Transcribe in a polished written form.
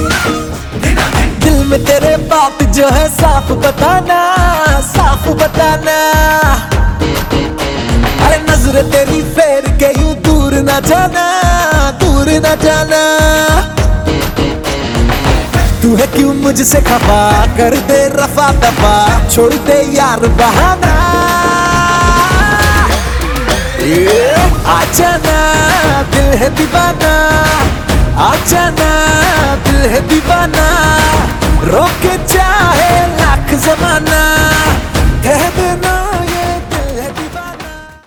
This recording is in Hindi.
दिल में तेरे बात जो है साफ बताना, साफ बताना। अरे नजर तेरी फेर के यूं दूर ना जाना, दूर ना जाना। तू है क्यों मुझसे खफा, कर दे रफा दफा, छोड़ दे यार बहाना। आजा ना दिल है दीवाना, आजा ना दिल है दीवाना, रोके चाहे लाख जमाना।